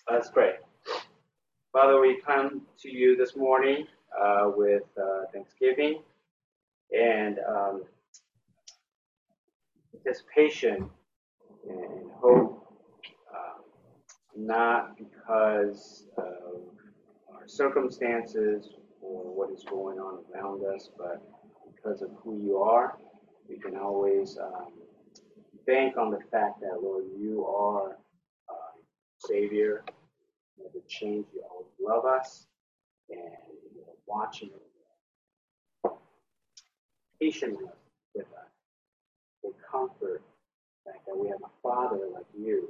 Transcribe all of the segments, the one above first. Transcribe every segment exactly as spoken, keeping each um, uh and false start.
Let's pray. Father, we come to you this morning uh, with uh, thanksgiving and um, anticipation and hope, uh, not because of our circumstances or what is going on around us, but because of who you are. We can always um, bank on the fact that, Lord, you are uh, Savior. You never change. You always love us, and you're watching, patient with us. They comfort the fact that we have a Father like you.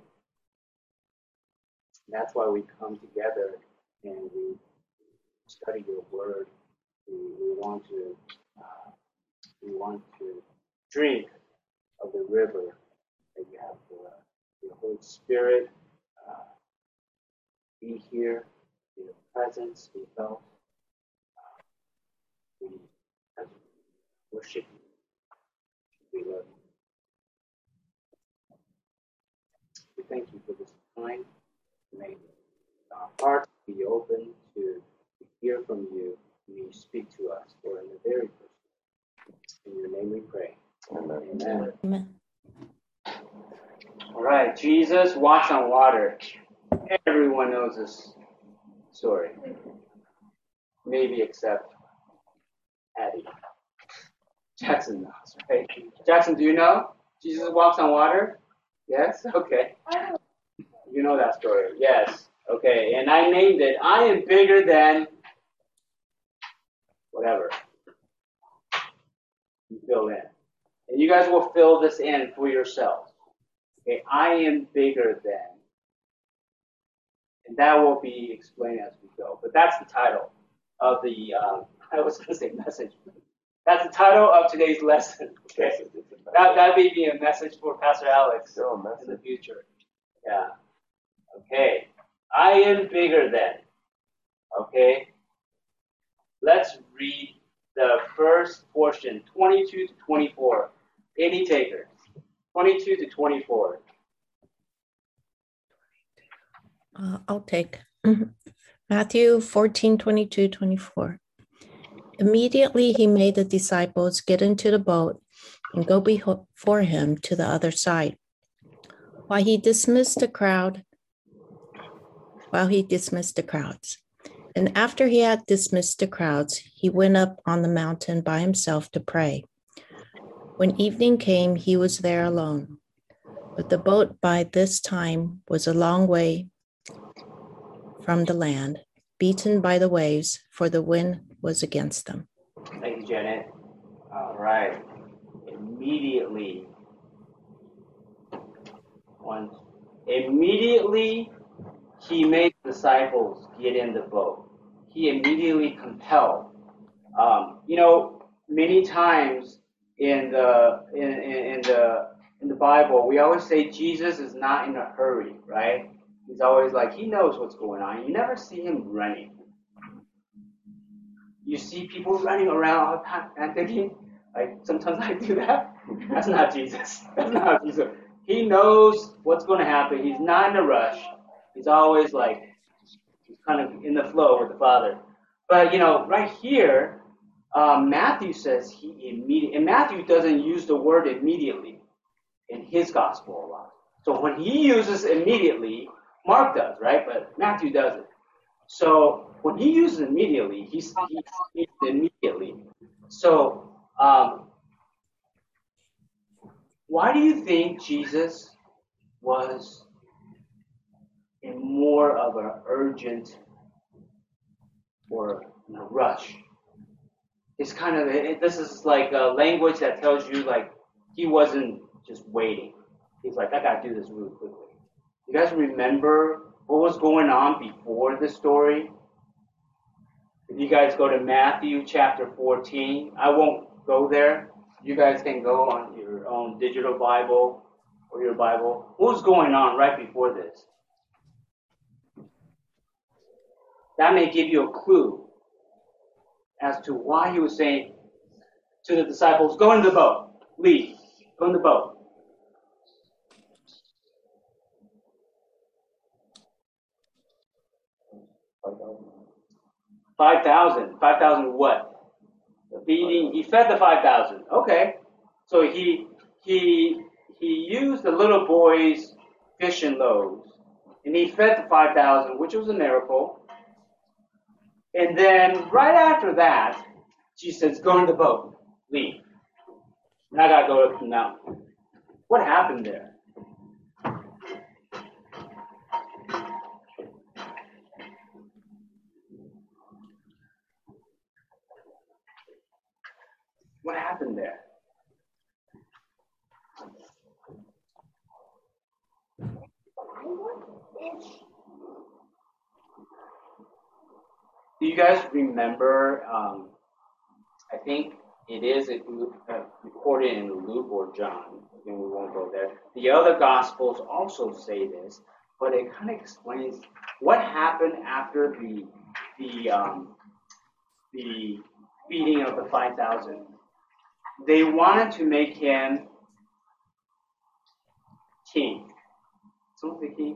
And that's why we come together and we study your Word. We, we want to uh, we want to drink of the river that you have for us. Your Holy Spirit, uh, be here. Your presence be felt. Uh, we as we worship you. We love you. We thank you for this time. May our hearts be open to hear from you. May you speak to us, Lord, in the very first. In your name we pray. Amen. Amen. Amen. All right, Jesus walks on water. Everyone knows this story. Maybe except Addie. Jackson knows, right? Jackson, do you know Jesus walks on water? Yes? Okay. You know that story. Yes. Okay. And I named it, I am bigger than whatever. You fill in. And you guys will fill this in for yourselves. Okay. I am bigger than. And that will be explained as we go. But that's the title of the, um, I was going to say message. That's the title of today's lesson. Okay. That, that may be a message for Pastor Alex in the future. Yeah. Okay. I am bigger than. Okay. Let's read the first portion, twenty-two to twenty-four. Any takers? twenty-two to twenty-four. Uh, I'll take Matthew fourteen, twenty-two, twenty-four. Immediately he made the disciples get into the boat and go before him to the other side. While he dismissed the crowd, while he dismissed the crowds. And after he had dismissed the crowds, he went up on the mountain by himself to pray. When evening came, he was there alone. But the boat by this time was a long way from the land, beaten by the waves, for the wind was against them. Thank you, Janet. All right. Immediately, one, immediately he made the disciples get in the boat. He immediately compelled. Um, you know, many times in the in, in, in the in the Bible, we always say Jesus is not in a hurry, right? He's always like, he knows what's going on. You never see him running. You see people running around. I'm thinking, like, sometimes I do that. That's not Jesus. That's not Jesus. He knows what's going to happen. He's not in a rush. He's always like, he's kind of in the flow with the Father. But, you know, right here, um, Matthew says he immediately, and Matthew doesn't use the word immediately in his gospel a lot. So when he uses immediately, Mark does, right? But Matthew doesn't. So when he uses immediately, he's, he speaks immediately. So um, why do you think Jesus was in more of an urgent or you know, rush? It's kind of, it, this is like a language that tells you like he wasn't just waiting. He's like, I got to do this really quickly. You guys remember what was going on before the story? If you guys go to Matthew chapter fourteen, I won't go there. You guys can go on your own digital Bible or your Bible. What was going on right before this? That may give you a clue as to why he was saying to the disciples, go in the boat, leave, go in the boat. five thousand. five thousand what? Feeding. He fed the five thousand. Okay. So he he he used the little boy's fish and loaves, and he fed the five thousand, which was a miracle. And then right after that, Jesus says, "Go in the boat, leave. And I gotta go up the mountain." What happened there? What happened there? Do you guys remember, um, I think it is uh, recorded in Luke or John, and we won't go there. The other Gospels also say this, but it kind of explains what happened after the the um, the feeding of the five thousand. They wanted to make him king. Someone say king?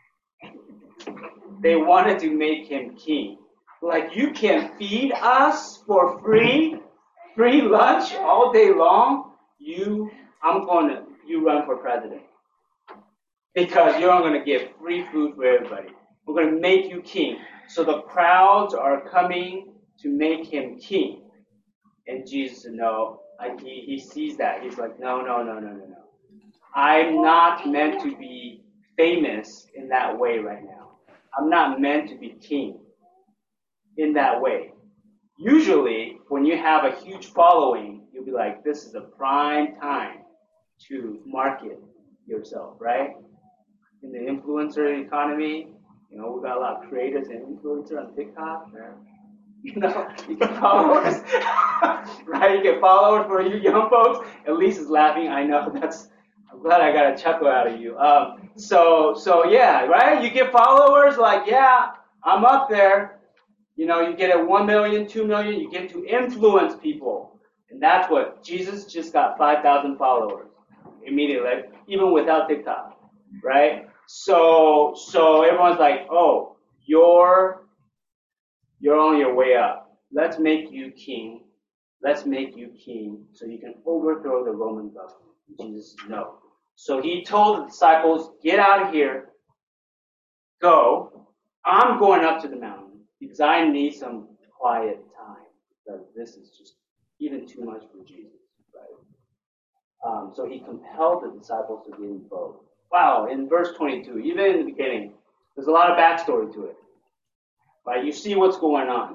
They wanted to make him king. Like, you can feed us for free, free lunch all day long. You, I'm going to, you run for president. Because you're going to give free food for everybody. We're going to make you king. So the crowds are coming to make him king. And Jesus said, no, I, he, he sees that. He's like, no, no, no, no, no, no. I'm not meant to be famous in that way right now. I'm not meant to be king in that way. Usually, when you have a huge following, you'll be like, this is a prime time to market yourself, right? In the influencer economy, you know, we've got a lot of creators and influencers on TikTok. Right? You know, you get followers, right? You get followers for you young folks. Elise is laughing. I know. That's. I'm glad I got a chuckle out of you. Um, so, so yeah, right? You get followers. Like, yeah, I'm up there. You know, you get a one million, two million. You get to influence people, and that's what Jesus just got five thousand followers immediately, even without TikTok, right? So, so everyone's like, oh, you're. You're on your way up. Let's make you king. Let's make you king so you can overthrow the Roman government. Jesus said, no. So he told the disciples, get out of here. Go. I'm going up to the mountain because I need some quiet time. Because this is just even too much for Jesus. Right? Um, so he compelled the disciples to get in the boat. Wow, in verse twenty-two, even in the beginning, there's a lot of backstory to it. Right? You see what's going on.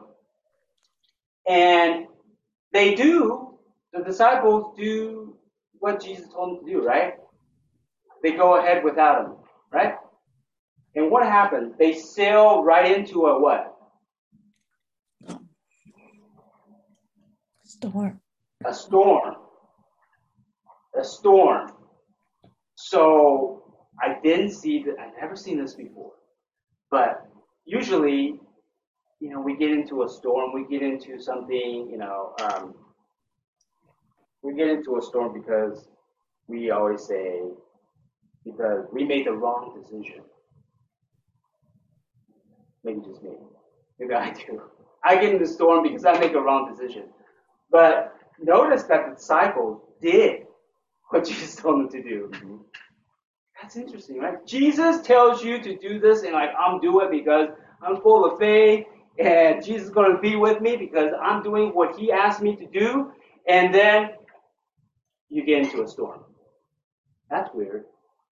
And they do, the disciples do what Jesus told them to do, right? They go ahead without him, right? And what happens? They sail right into a what? Storm. A storm. A storm. So I didn't see that. I've never seen this before. But usually, you know, we get into a storm, we get into something, you know, um, we get into a storm because we always say, because we made the wrong decision. Maybe just me. Maybe I do. I get in the storm because I make a wrong decision. But notice that the disciples did what Jesus told them to do. Mm-hmm. That's interesting, right? Jesus tells you to do this, and like, I'm doing it because I'm full of faith. And Jesus is going to be with me because I'm doing what he asked me to do. And then you get into a storm. That's weird.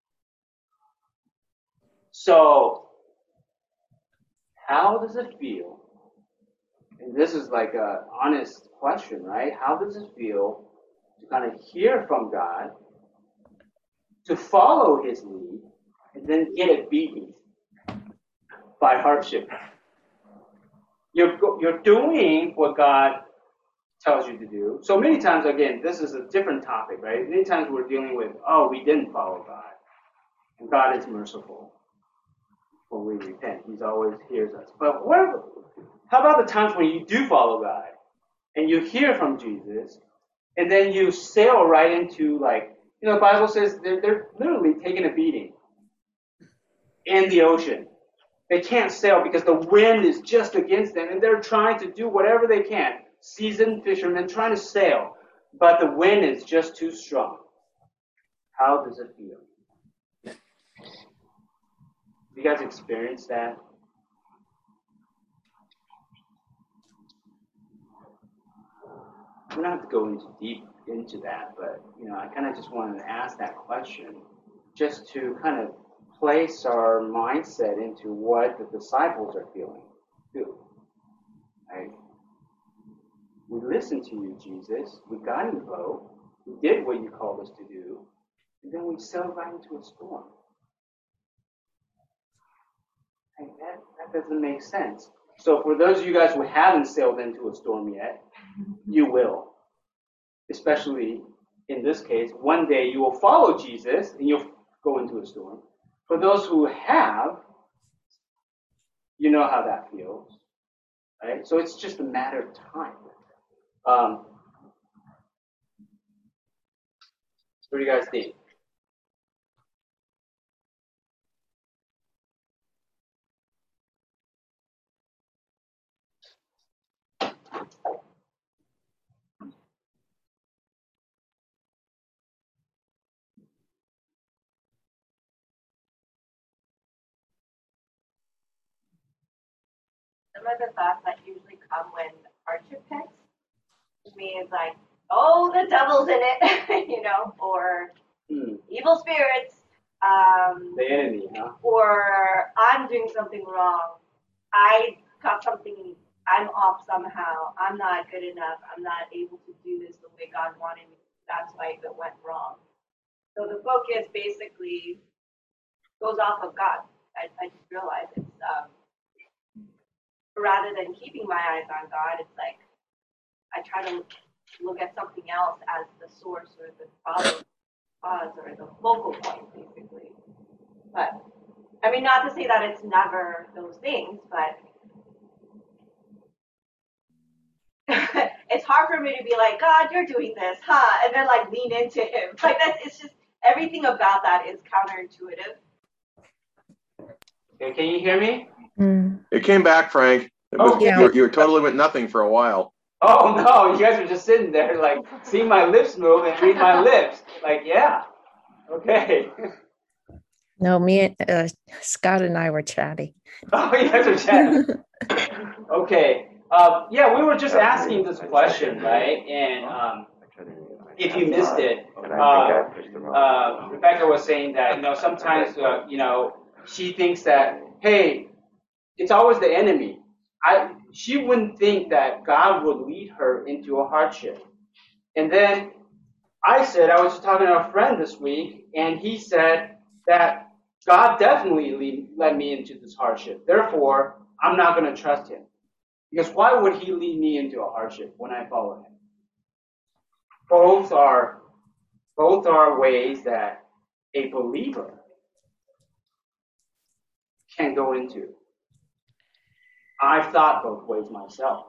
So, how does it feel? And this is like an honest question, right? How does it feel to kind of hear from God, to follow his lead, and then get a beating by hardship? You're, you're doing what God tells you to do. So many times, again, this is a different topic, right? Many times we're dealing with, oh, we didn't follow God. And God is merciful when we repent. He's always hears us. But what, how about the times when you do follow God and you hear from Jesus and then you sail right into, like, you know, the Bible says they're, they're literally taking a beating in the ocean. They can't sail because the wind is just against them, and they're trying to do whatever they can. Seasoned fishermen trying to sail, but the wind is just too strong. How does it feel? Have you guys experienced that? We don't have to go into deep into that, but you know, I kind of just wanted to ask that question, just to kind of place our mindset into what the disciples are feeling too. Right? We listened to you, Jesus. We got in the boat. We did what you called us to do, and then we sailed right into a storm. And that, that doesn't make sense. So for those of you guys who haven't sailed into a storm yet, you will. Especially in this case, one day you will follow Jesus and you'll go into a storm. For those who have, you know how that feels. Right? So it's just a matter of time. Um, what do you guys think? Some of the thoughts that usually come when hardship hits me is like, oh, the devil's in it, you know, or hmm. evil spirits. Um, the enemy, huh? Or I'm doing something wrong. I got something, I'm off somehow. I'm not good enough. I'm not able to do this the way God wanted me. That's why it went wrong. So the focus basically goes off of God. I, I just realized it's, um, rather than keeping my eyes on God, it's like I try to look at something else as the source or the problem, cause, or the focal point, basically. But, I mean, not to say that it's never those things, but it's hard for me to be like, God, you're doing this, huh? And then, like, lean into him. Like, that's, it's just, everything about that is counterintuitive. Okay, can you hear me? Mm. It came back, Frank. It was, okay. you, you totally went nothing for a while. Oh, no, you guys were just sitting there, like, seeing my lips move and read my lips. Like, yeah, okay. No, me, uh, Scott and I were chatting. Oh, you guys were chatting. Okay. Um, yeah, we were just asking this question, right? And um, if you missed it, uh, uh, Rebecca was saying that, you know, sometimes, uh, you know, she thinks that, hey, it's always the enemy. I, she wouldn't think that God would lead her into a hardship. And then I said, I was just talking to a friend this week, and he said that God definitely lead, led me into this hardship. Therefore, I'm not going to trust him. Because why would he lead me into a hardship when I follow him? Both are, both are ways that a believer can go into. I've thought both ways myself.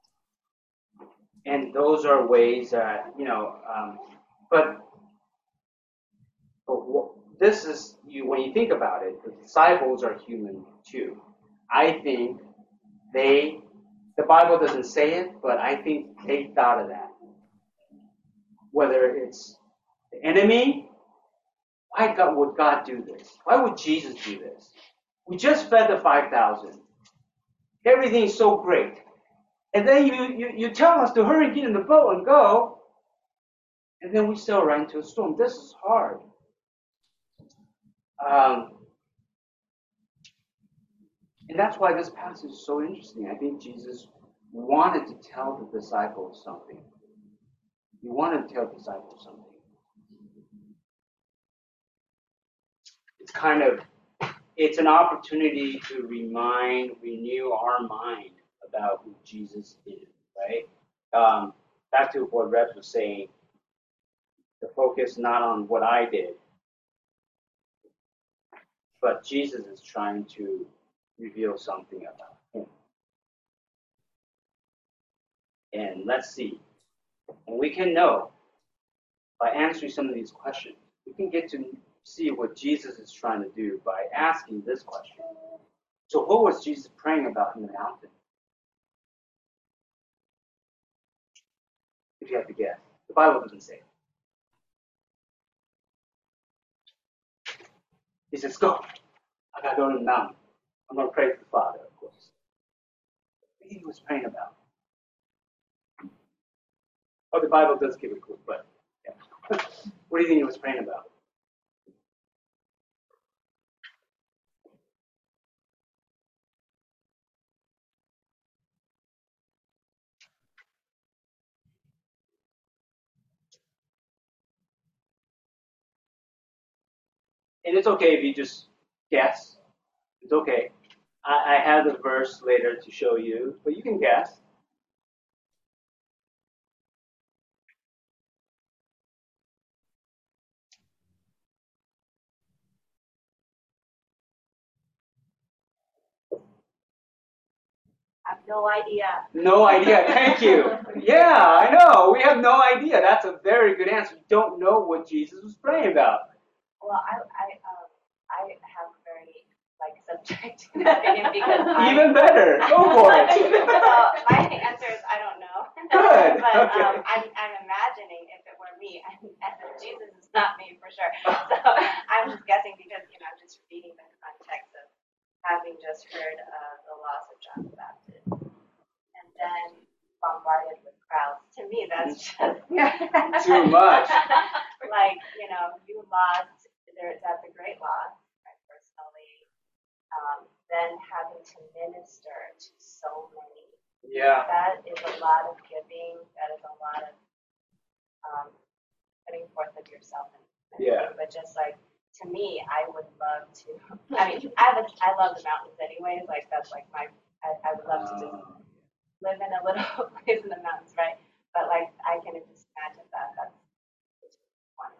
And those are ways that, you know, um, but, but this is, you when you think about it, the disciples are human too. I think they, the Bible doesn't say it, but I think they thought of that. Whether it's the enemy, why God, would God do this? Why would Jesus do this? We just fed the five thousand. Everything's so great. And then you, you, you tell us to hurry, get in the boat and go. And then we sail right into a storm. This is hard. Um, and that's why this passage is so interesting. I think Jesus wanted to tell the disciples something. He wanted to tell the disciples something. It's kind of, it's an opportunity to remind, renew our mind about who Jesus is, right? Um, back to what Rev was saying, the focus not on what I did, but Jesus is trying to reveal something about him. And let's see. And we can know by answering some of these questions. We can get to see what Jesus is trying to do by asking this question. So what was Jesus praying about in the mountain? If you have to guess. The Bible doesn't say. He says, go. I gotta go to the mountain. I'm gonna pray to the Father, of course. What do you think he was praying about? Oh, the Bible does give a clue, but yeah. What do you think he was praying about? And it's okay if you just guess. It's okay. I, I have the verse later to show you, but you can guess. I have no idea. No idea. Thank you. Yeah, I know. We have no idea. That's a very good answer. We don't know what Jesus was praying about. Well, I I um I have a very like subjective opinion because I, Even better. Go for it. so my answer is I don't know. Good. But Okay. um, I'm I'm imagining if it were me, and, and Jesus is not me for sure. So I'm just guessing because you know I'm just reading the context of having just heard uh, the loss of John the Baptist, and then bombarded with crowds. To me, that's just Too much. Like you know, you lost. There, that's a great loss. I personally, um, then having to minister to so many. Yeah. That is a lot of giving. That is a lot of um, putting forth of yourself. And, and Yeah. But just like to me, I would love to. I mean, I have a, I love the mountains anyways. Like that's like my. I, I would love to just Um, live in a little place in the mountains, right? But like I can just imagine that. That's just one.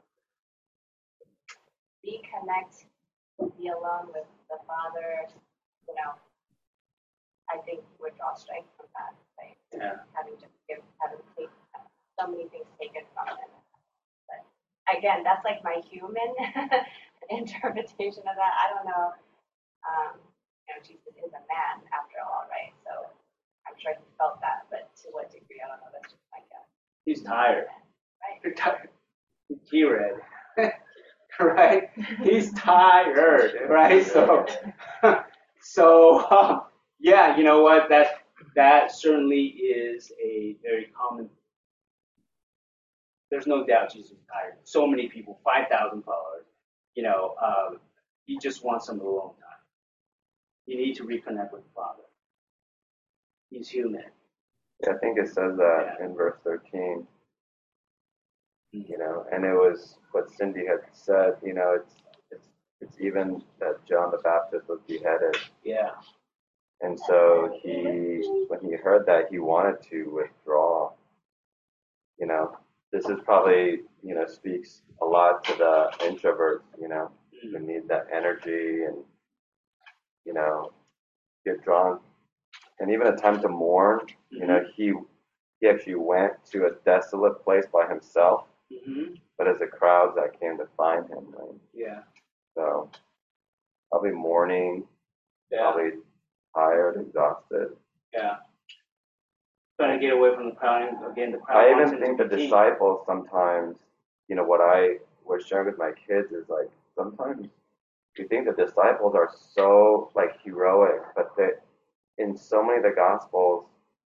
Reconnect, be alone with the Father. You know, I think would draw strength from that. Like yeah. having to give, having to take so many things taken from him. But again, that's like my human interpretation of that. I don't know. Um, you know, Jesus is a man after all, right? So I'm sure he felt that, but to what degree, I don't know. That's just my guess. He's tired. Right? You're tired. He read. Right? He's tired, right? So, so um, yeah, you know what? That that certainly is a very common. There's no doubt Jesus is tired. So many people, five thousand followers. You know, um, he just wants some alone time. You need to reconnect with the Father. He's human. Yeah, I think it says that Yeah. in verse thirteen. Mhm. You know, and it was what Cindy had said. You know, it's it's it's even that John the Baptist was beheaded, Yeah. and so he, when he heard that, he wanted to withdraw. You know, this is probably, you know, speaks a lot to the introverts. You know, who need that energy and, you know, get drawn, and even a time to mourn. You know, he he actually went to a desolate place by himself. Mm-hmm. But as the crowds that came to find him, right? Yeah. So probably mourning, Yeah. probably tired, exhausted. Yeah. Trying to get away from the crowd. Again, the crowd. I wants even him think to the be king. disciples sometimes, you know, what I was sharing with my kids is like sometimes you think the disciples are so like heroic, but they, in so many of the gospels,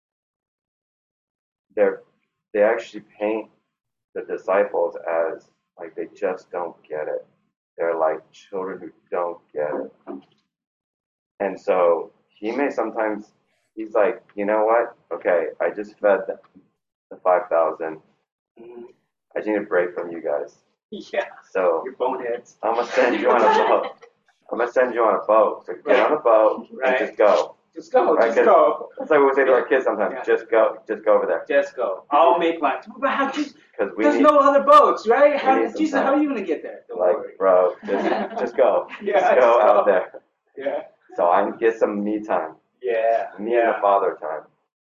they're they actually paint the disciples as like they just don't get it. They're like children who don't get it. And so he may sometimes, he's like, you know what? Okay, I just fed the, the five thousand. Mm-hmm. I just need a break from you guys. Yeah. So Your boneheads. I'm going to send you on a boat. I'm going to send you on a boat. So get on a boat Right. and just go. Just go. Right, Just 'cause go. That's like what we say to our kids sometimes. Yeah. Just go. Just go over there. Just go. I'll make plans. But how, just, Because we there's need, no other boats, right? How, need some Jesus, time. how are you going to get there? Don't like, worry. bro, just, just go. Yeah, just go just out go. there. Yeah. So I can get some me time. Yeah. Me yeah. and the father time.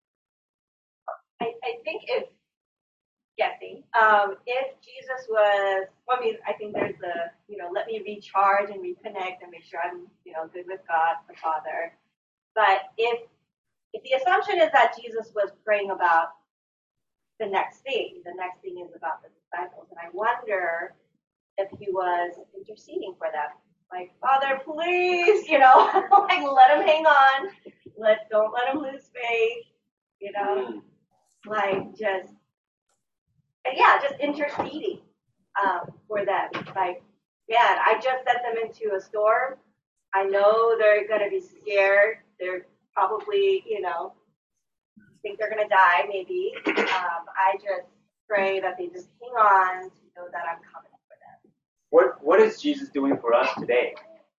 I, I think if guessing, um, if Jesus was, well, I mean, I think there's the, you know, let me recharge and reconnect and make sure I'm, you know, good with God, the Father. But if if the assumption is that Jesus was praying about the next thing, the next thing is about the disciples, and I wonder if he was interceding for them, like, Father, please, you know, like let him hang on, let don't let him lose faith, you know, like just yeah, just interceding um, for them. Like, yeah, I just sent them into a storm. I know they're gonna be scared. They're probably, you know, think they're gonna die. Maybe. Um, I just pray that they just hang on to know that I'm coming for them. What What is Jesus doing for us today?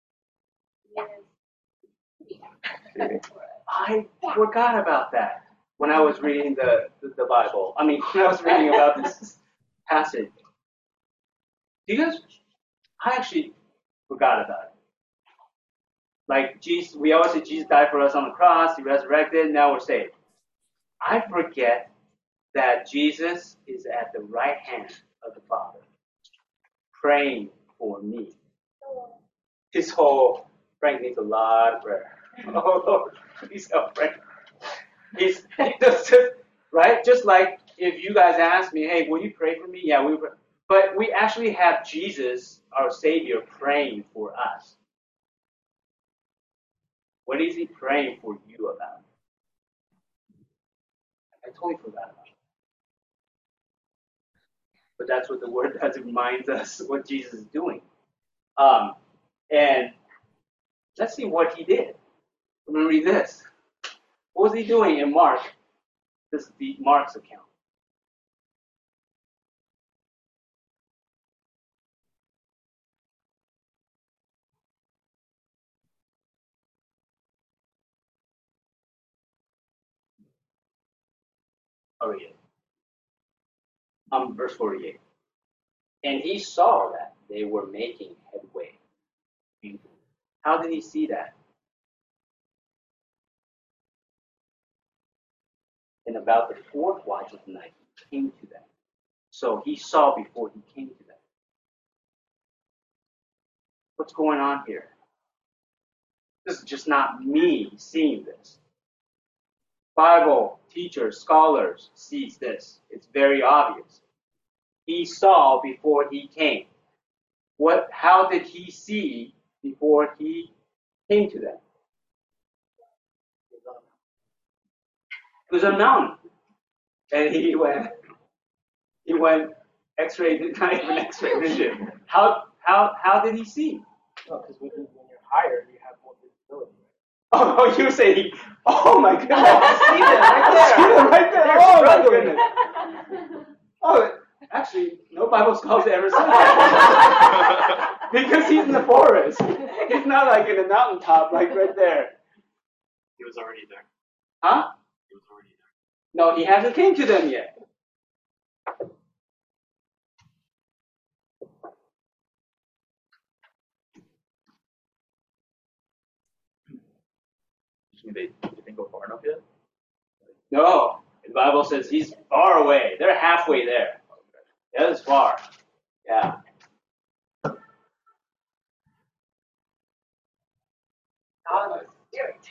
I forgot about that when I was reading the, the, the Bible. I mean, when I was reading about this passage. Do you guys? I actually forgot about it. Like Jesus, we always say Jesus died for us on the cross. He resurrected. Now we're saved. I forget that Jesus is at the right hand of the Father, praying for me. His whole Frank needs a lot of prayer. Oh Lord, please help Frank. He's he does just, right? Just like if you guys ask me, hey, will you pray for me? Yeah, we will. But we actually have Jesus, our Savior, praying for us. What is he praying for you about? I totally forgot about it. But that's what the Word does. It reminds us what Jesus is doing. Um, and let's see what he did. I'm going to read this. What was he doing in Mark? This is the Mark's account. I'll read it. Um, verse forty-eight. And he saw that they were making headway. How did he see that? And about the fourth watch of the night, he came to them. So he saw before he came to them. What's going on here? This is just not me seeing this. Bible teachers, scholars sees this. It's very obvious. He saw before he came. What? How did he see before he came to them? It was a mountain, and he went. He went X-ray, not even X-ray vision. How how how did he see? No, because when, when you're higher, you have more visibility. Oh, you say, oh my goodness. See them right there. See them right there. Oh my goodness. Oh, actually, no Bible scholars ever said that. Because he's in the forest. He's not like in the mountaintop, like right there. He was already there. Huh? He was already there. No, he hasn't came to them yet. They didn't go far enough yet? No, the Bible says he's far away. They're halfway there. That is far. Yeah. God is spirit.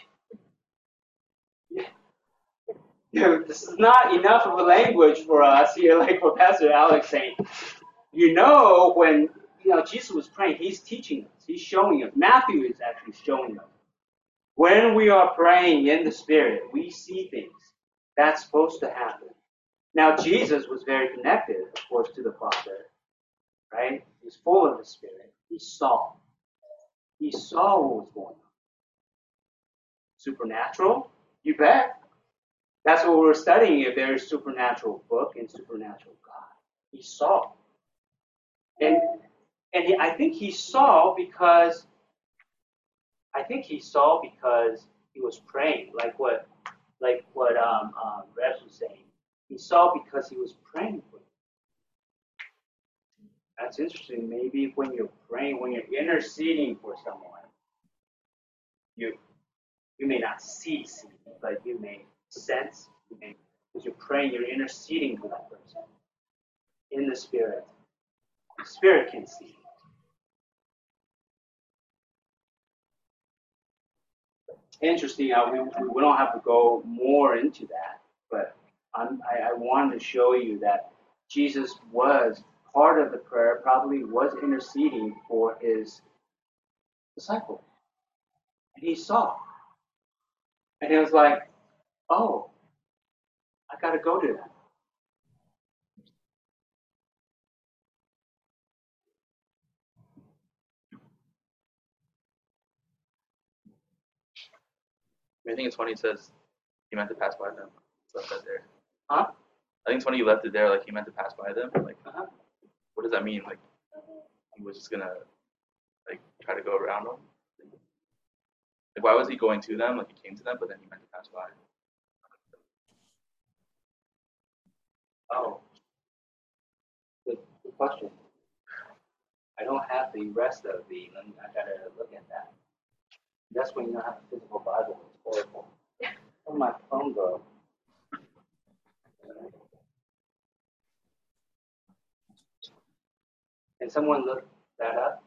Yeah. This is not enough of a language for us here, like Professor Alex saying. You know, when you know Jesus was praying, he's teaching us. He's showing us. Matthew is actually showing us. When we are praying in the Spirit, we see things. That's supposed to happen. Now, Jesus was very connected, of course, to the Father, right? He was full of the Spirit. He saw. He saw what was going on. Supernatural? You bet. That's what we're studying, a very supernatural book and supernatural God. He saw. And and he, I think he saw because I think he saw because he was praying, like what like what um, um Rex was saying. He saw because he was praying for them. That's interesting. Maybe when you're praying, when you're interceding for someone, you you may not see, see, but you may sense, you may, because you're praying, you're interceding for that person in the Spirit. The Spirit can see. interesting. I, we, we don't have to go more into that, but I'm, I, I wanted to show you that Jesus was part of the prayer, probably was interceding for his disciples. And he saw. And he was like, oh, I got to go to them. I think it's funny. It says he meant to pass by them. It's left that there. Huh? I think it's funny you left it there. Like he meant to pass by them. Like, Uh-huh. what does that mean? Like, he was just gonna like try to go around them. Like, why was he going to them? Like, he came to them, but then he meant to pass by. Oh, good, good question. I don't have the rest of the, let me- I gotta look at that. That's when you don't have a physical Bible. It's horrible. Where'd my phone go? Can someone look that up?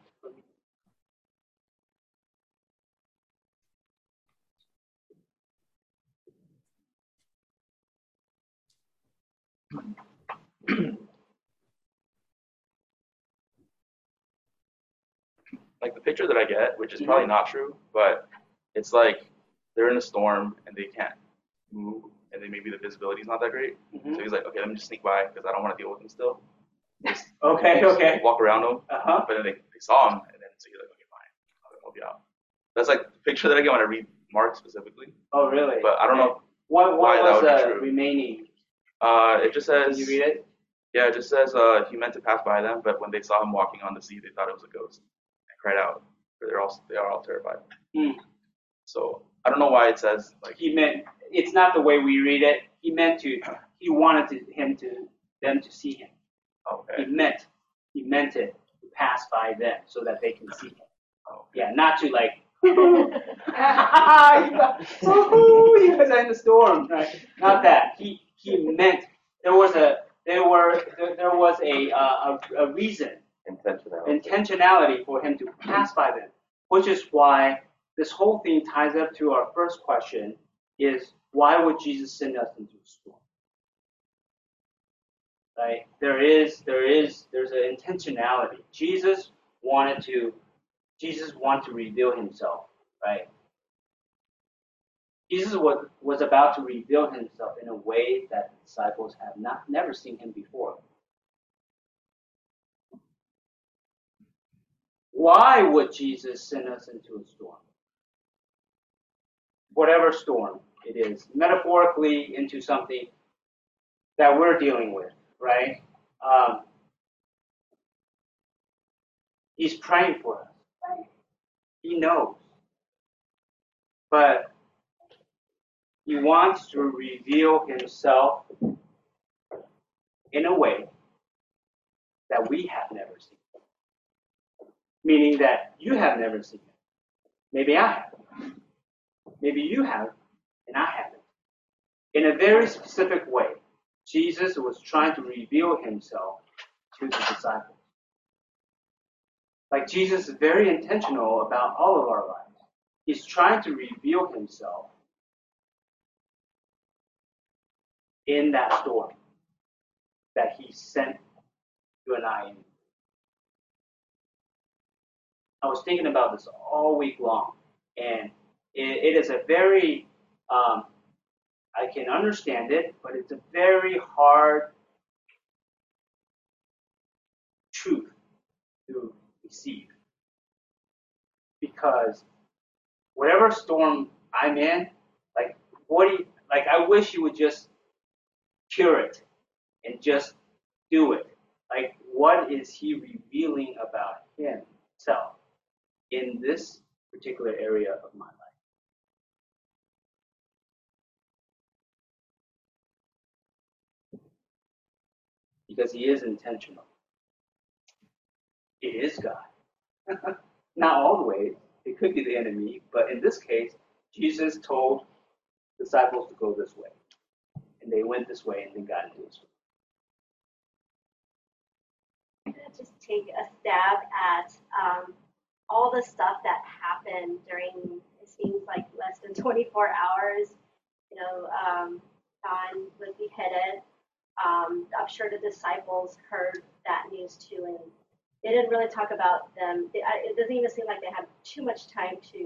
Like the picture that I get, which is probably not true, but it's like they're in a storm and they can't move, and then maybe the visibility is not that great. Mhm. So he's like, okay, let me just sneak by because I don't want to deal with them still. Just Okay, okay. walk around them, Uh-huh. but then they, they saw him, and then so he's like, okay, fine, I'll help you out. That's like the picture that I get when I read Mark specifically. Oh, really? But I don't Okay. know What, why what that was would be the true. remaining? Uh, it just says. Can you read it? Yeah, it just says uh, he meant to pass by them, but when they saw him walking on the sea, they thought it was a ghost and cried out. They're all they are all terrified. Hmm. So I don't know why it says like He meant, it's not the way we read it. He meant to, he wanted to, him to, them to see him. okay. He meant, he meant it to pass by them so that they can see him. Okay. Yeah, not to like, you guys, woohoo, you guys are in the storm, right? Not that. He he meant there was a there were there, there was a, uh, a a reason, Intentionality. intentionality for him to pass by them, which is why this whole thing ties up to our first question: is why would Jesus send us into a storm? Right? There is there is there's an intentionality. Jesus wanted to. Jesus wanted to reveal himself, right? Jesus was, was about to reveal himself in a way that the disciples have not never seen him before. Why would Jesus send us into a storm? Whatever storm it is, metaphorically into something that we're dealing with, right? Um, he's praying for us. He knows. But he wants to reveal himself in a way that we have never seen. Meaning that you have never seen it. Maybe I have. Maybe you have, and I haven't. In a very specific way, Jesus was trying to reveal himself to the disciples. Like Jesus is very intentional about all of our lives. He's trying to reveal himself in that storm that he sent you and I in. I was thinking about this all week long, and it, it is a very, um, I can understand it, but it's a very hard truth to receive. Because whatever storm I'm in, like, what do you, like, I wish you would just cure it and just do it. Like, what is he revealing about himself in this particular area of my life? Because he is intentional. It is God. Not all the ways. It could be the enemy, but in this case, Jesus told disciples to go this way. And they went this way and they got into this way. I'm going to just take a stab at um, all the stuff that happened during his seems like less than twenty-four hours, you know, um, John was beheaded. Um, I'm sure the disciples heard that news too, and they didn't really talk about them. It, it doesn't even seem like they had too much time to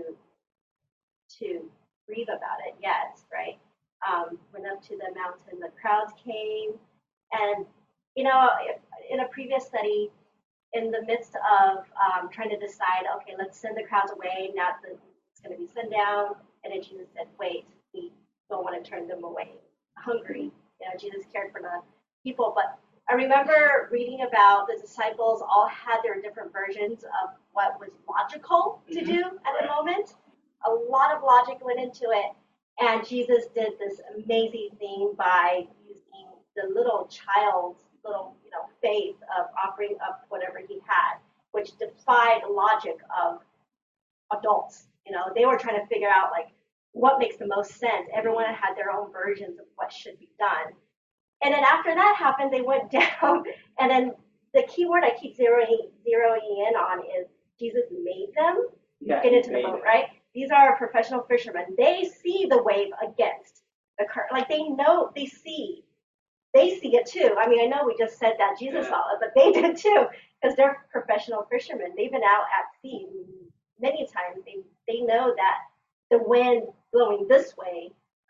to grieve about it yet, right? Um, went up to the mountain, the crowds came, and you know, in a previous study, in the midst of um, trying to decide, okay, let's send the crowds away. Now it's going to be sundown, and then Jesus said, wait, we don't want to turn them away hungry. You know, Jesus cared for the people, but I remember reading about the disciples all had their different versions of what was logical to do at the moment. A lot of logic went into it, and Jesus did this amazing thing by using the little child's little, you know, faith of offering up whatever he had, which defied the logic of adults. You know, they were trying to figure out like what makes the most sense. Everyone had their own versions of what should be done. And then after that happened, they went down, and then the key word I keep zeroing zeroing in on is Jesus made them Yeah, get into the made boat, it. right? These are professional fishermen. They see the wave against the current. Like they know, they see, they see it too. I mean, I know we just said that Jesus Yeah. saw it, but they did too, because they're professional fishermen. They've been out at sea many times. They they know that the wind blowing this way.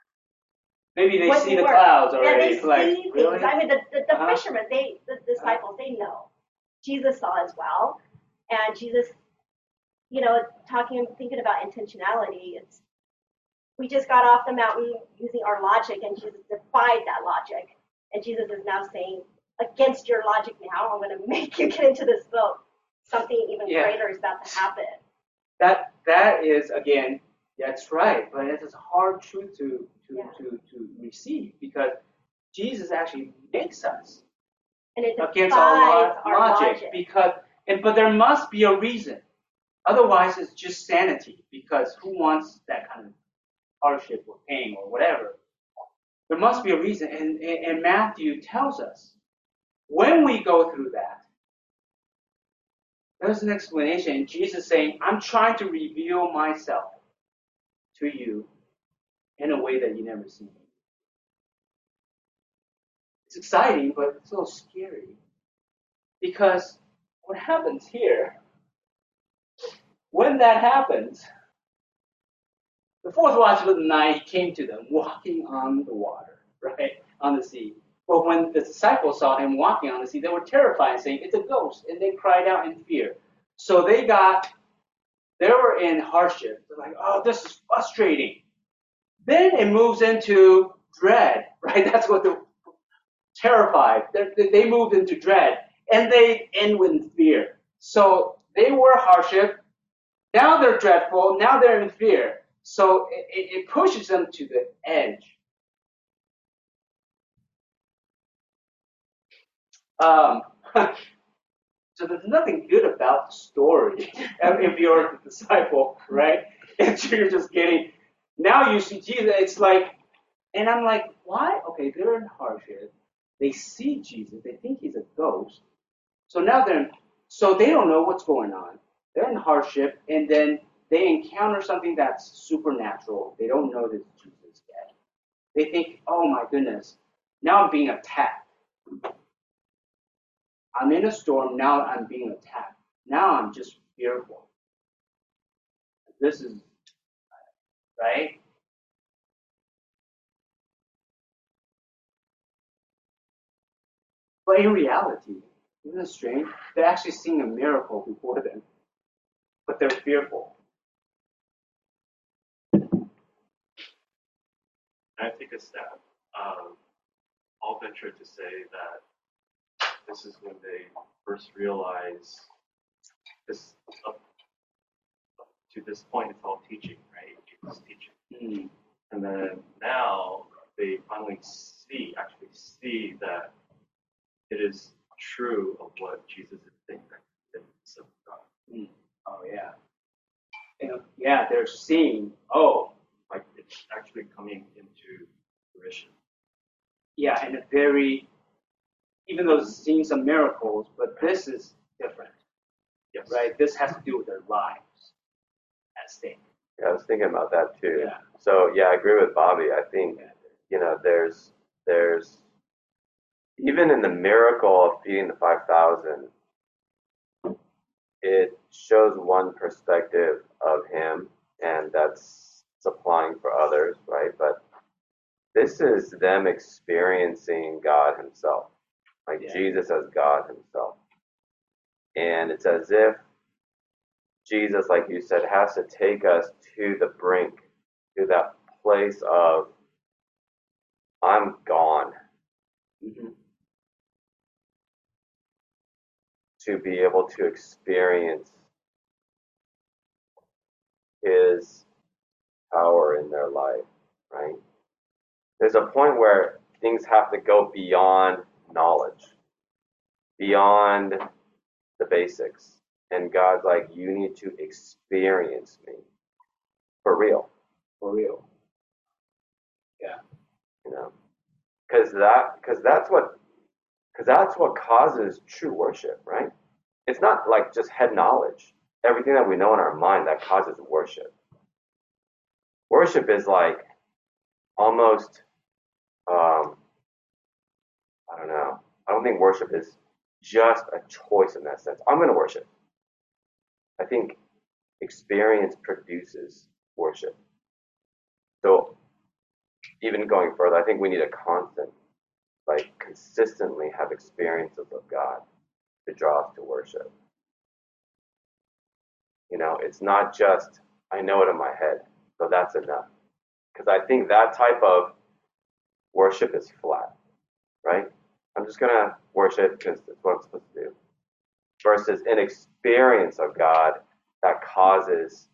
Maybe they What see they the were. clouds Yeah, already. they like, see things. really? I mean, the, the, the Uh-huh. fishermen, they, the disciples, they know. Jesus saw as well. And Jesus, you know, talking, thinking about intentionality, it's, we just got off the mountain using our logic, and Jesus defied that logic. And Jesus is now saying, against your logic now, I'm going to make you get into this boat. Something even Yeah. greater is about to happen. That that is again, that's right, but it's a hard truth to to, Yeah. to, to receive because Jesus actually makes us And it defies against our, lo- our logic, logic. because and but there must be a reason. Otherwise, it's just sanity. Because who wants that kind of hardship or pain or whatever? There must be a reason, and, and, and Matthew tells us when we go through that. There's an explanation. And Jesus saying, "I'm trying to reveal myself to you in a way that you never seen." It's exciting, but it's a little scary. Because what happens here, when that happens, the fourth watch of the night, he came to them, walking on the water, right, on the sea. But when the disciples saw him walking on the sea, they were terrified, saying, "It's a ghost," and they cried out in fear. So they got, they were in hardship. They're like, "Oh, this is frustrating." Then it moves into dread, right? That's what they're terrified. They're, they moved into dread, and they end with fear. So they were hardship. Now they're dreadful. Now they're in fear. So it, it pushes them to the edge. Um, so there's nothing good about the story if you're the disciple, right? And you're just getting, now you see Jesus, it's like, and I'm like, why? Okay, they're in hardship. They see Jesus. They think he's a ghost. So now they're in, so they don't know what's going on. They're in hardship, and then they encounter something that's supernatural. They don't know that Jesus yet. They think, oh my goodness, now I'm being attacked. I'm in a storm, now I'm being attacked. Now I'm just fearful. This is, right? But in reality, isn't it strange? They're actually seeing a miracle before them, but they're fearful. I take a step. Um, I'll venture to say that this is when they first realize this. Up, up to this point, it's all teaching, right? Jesus teaching, Mm. and then now they finally see, actually see that it is true of what Jesus is saying, that he is the Son of God. Mm. Oh, yeah. And, yeah, they're seeing, oh, Like it's actually coming into fruition. yeah, and a very, even though it's seeing some miracles, but this is different, Yes. right? This has to do with their lives at stake. Yeah, I was thinking about that too. Yeah. So yeah, I agree with Bobby. I think, you know, there's there's even in the miracle of feeding the five thousand, it shows one perspective of him, and that's supplying for others, right? But this is them experiencing God himself, like Yeah. Jesus as God himself. And it's as if Jesus, like you said, has to take us to the brink, to that place of, I'm gone, Mm-hmm. to be able to experience his power in their life, right? There's a point where things have to go beyond knowledge, beyond the basics. And God's like, you need to experience me for real, For real. Yeah. you know, because that, because that's what, because that's what causes true worship, right? It's not like just head knowledge, everything that we know in our mind that causes worship. Worship is like almost, um, I don't know. I don't think worship is just a choice in that sense. I'm going to worship. I think experience produces worship. So even going further, I think we need a constant, like consistently have experiences of God to draw us to worship. You know, it's not just, I know it in my head, so that's enough. Because I think that type of worship is flat, right? I'm just going to worship because it's what I'm supposed to do. Versus an experience of God that causes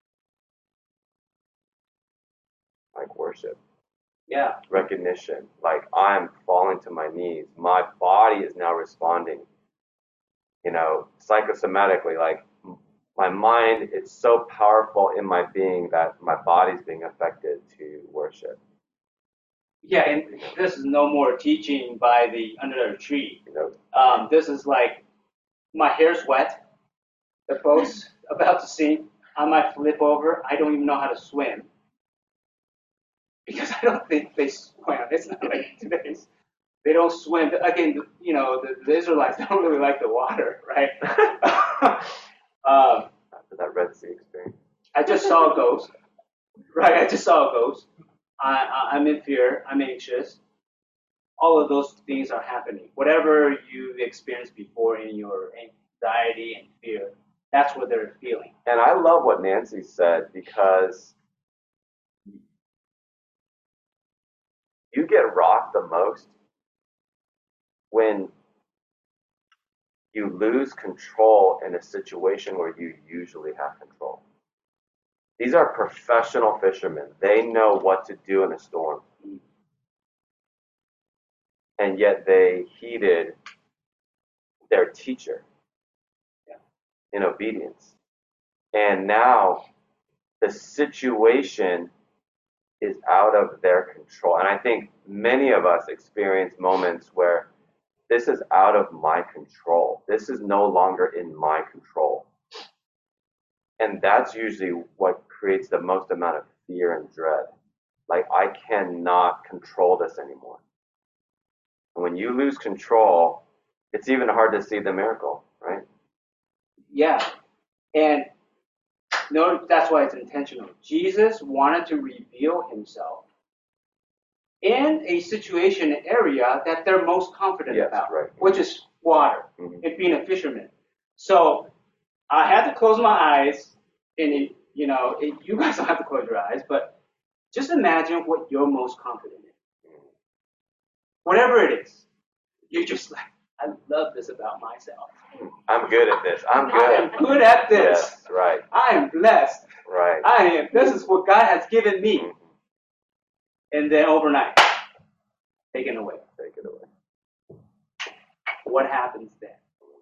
like worship, Yeah. recognition, like I'm falling to my knees. My body is now responding, you know, psychosomatically, like my mind, it's so powerful in my being that my body's being affected to worship. Yeah, and this is no more teaching by the under the tree. You know, Um, this is like my hair's wet. The boat's about to sink. I might flip over. I don't even know how to swim because I don't think they swim. It's not like today's. They don't swim. Again, you know, the, the Israelites don't really like the water, right? um, after that Red Sea experience. I just saw a ghost, right? I just saw a ghost. I, I, I'm in fear. I'm anxious. All of those things are happening. Whatever you've experienced before in your anxiety and fear, that's what they're feeling. And I love what Nancy said because you get rocked the most when you lose control in a situation where you usually have control. These are professional fishermen. They know what to do in a storm. And yet they heeded their teacher in obedience. And now the situation is out of their control. And I think many of us experience moments where this is out of my control. This is no longer in my control. And that's usually what creates the most amount of fear and dread. Like, I cannot control this anymore. And when you lose control, it's even hard to see the miracle, right? Yeah. And no, that's why it's intentional. Jesus wanted to reveal himself in a situation, an area that they're most confident Yes, about, right. which is water, Mhm. it being a fisherman. So I had to close my eyes, and it, you know, it, you guys don't have to close your eyes, but just imagine what you're most confident in. Whatever it is, you're just like, I love this about myself. I'm good at this. I'm I good. am good at this. Yes, right, I am blessed. right. I am. This is what God has given me. Mhm. And then overnight, taken away. Take it away. What happens then?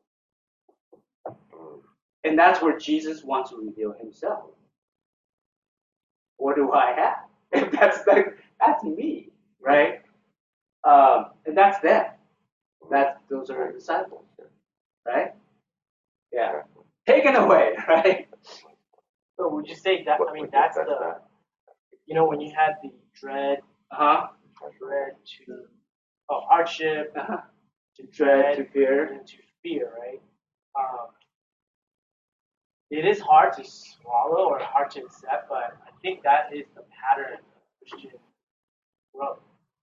Mhm. And that's where Jesus wants to reveal himself. What do I have? And that's like, that's me, right? Um, and that's them. That's those are the disciples, right? Yeah. Taken away, right? So would you say that? What I mean, would you that's assess the that? you know when you had the dread, Uh-huh. dread to oh hardship, Uh-huh. to Dread dread, to fear. and to fear, right? Um, it is hard to swallow or hard to accept, but I think that is the pattern of Christian growth.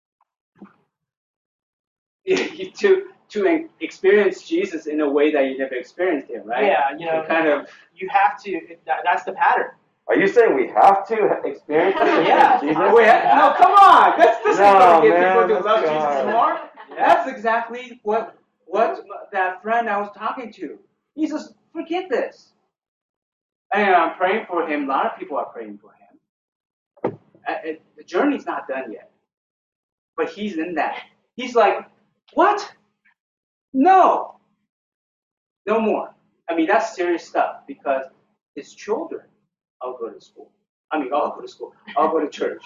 You- to to experience Jesus in a way that you never experienced him, right? Yeah, you know, To kind of. you have to. That, that's the pattern. Are you saying we have to experience this Yeah. Jesus? Oh, wait, no, come on. That's this is No, going to get man, people to that's love too Jesus hard. more. That's exactly what what that friend I was talking to. He says, forget this. And I'm praying for him. A lot of people are praying for him. Uh, it- the journey's not done yet. But he's in that. He's like, what? No. No more. I mean, that's serious stuff because his children all go to school. I mean, all go to school. All go to church.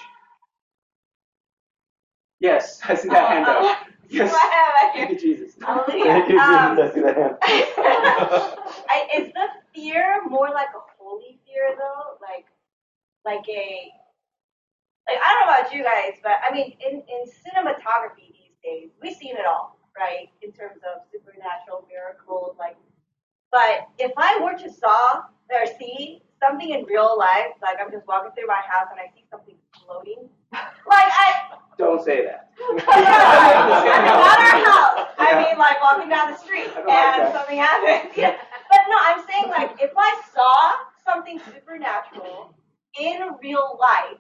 Yes, I see that hand up. Yes. Thank you, Jesus. Hallelujah. Thank you, Um, Jesus. I see that hand. I, is the fear more like a holy fear though? Like, like a, like I don't know about you guys, but I mean, in, in cinematography these days, we've seen it all, right? In terms of supernatural miracles, like, but if I were to saw or see something in real life, like I'm just walking through my house and I see something floating, like I, Don't say that. not our house. I Yeah. mean, like walking down the street I don't and like that. something happens. Yeah. But no, I'm saying like if I saw something supernatural in real life,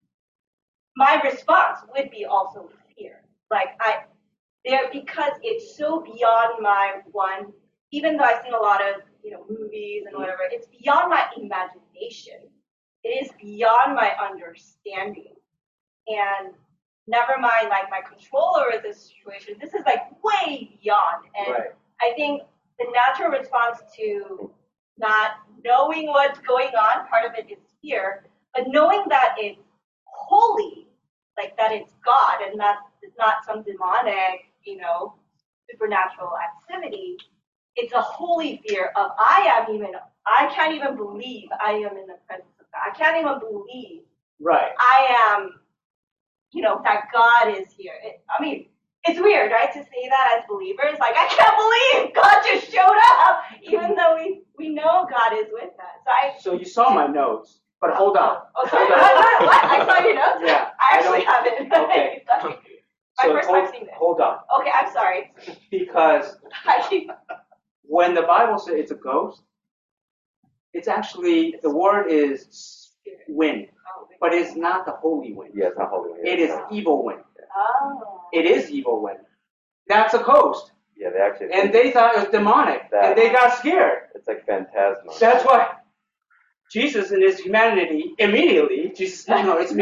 my response would be also fear. Like I, there because it's so beyond my one. Even though I've seen a lot of you know movies and whatever, it's beyond my imagination. It is beyond my understanding, and never mind like my control over this situation. This is like way beyond. And Right. I think the natural response to not knowing what's going on, part of it is fear, but knowing that it's holy, like that it's God and that it's not some demonic, you know, supernatural activity. It's a holy fear of I am even, I can't even believe I am in the presence of God. I can't even believe Right. I am, you know, that God is here. It, I mean, it's weird, right, to say that as believers. Like, I can't believe God just showed up, even though we, we know God is with us. So I. So you saw my notes, but hold on. Oh, sorry. Hold on. What, what, what? I saw your notes? Yeah, I I actually don't- haven't. Okay. Sorry. My So first hold, time seeing this. hold on. Okay, I'm sorry. Because I keep. when the Bible says it's a ghost, it's actually, the word is wind, Oh, but it's not the holy wind. Yeah, it's not holy. It is evil wind. Oh. It is evil wind. That's a ghost. Yeah, they actually. And they thought it was demonic. And they got scared. It's like phantasma. That's why Jesus in his humanity, immediately, Jesus, no, no, it's me.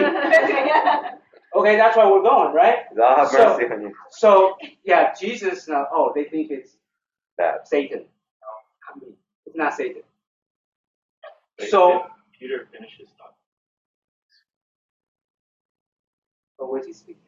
Okay, that's why we're going, right? I'll have So- mercy on you. So, yeah, Jesus, uh, oh, they think it's That. Satan. No, I mean, it's not Satan. Wait, So, did Peter finish his thought. oh, where's he speaking?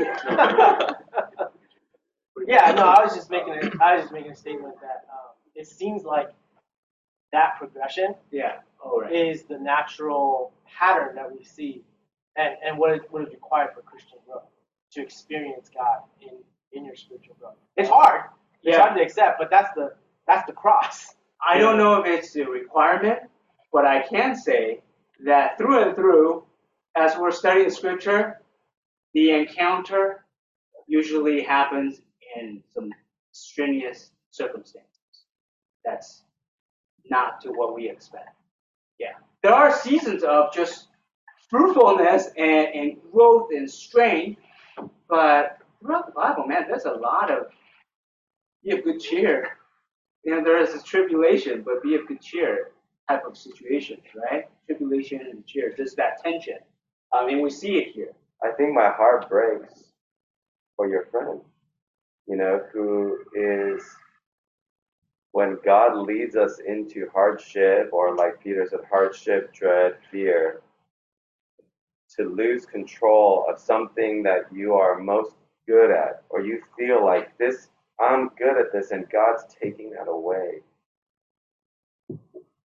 Yeah, no, I was just making a, I was just making a statement that um, it seems like that progression Yeah, all right. is the natural pattern that we see, and, and what is what is required for Christian growth to experience God in, in your spiritual growth. It's hard, it's Yeah. hard to accept, but that's the that's the cross. I don't know if it's a requirement, but I can say that through and through, as we're studying Scripture, the encounter usually happens in some strenuous circumstances. That's not to what we expect. Yeah. There are seasons of just fruitfulness and, and growth and strength, but throughout the Bible, man, there's a lot of be of good cheer. You know, there is this tribulation, but be of good cheer type of situations, right? Tribulation and cheer, there's that tension. I mean, we see it here. I think my heart breaks for your friend, you know, who is, when God leads us into hardship, or like Peter said, hardship, dread, fear, to lose control of something that you are most good at, or you feel like this, I'm good at this, and God's taking that away.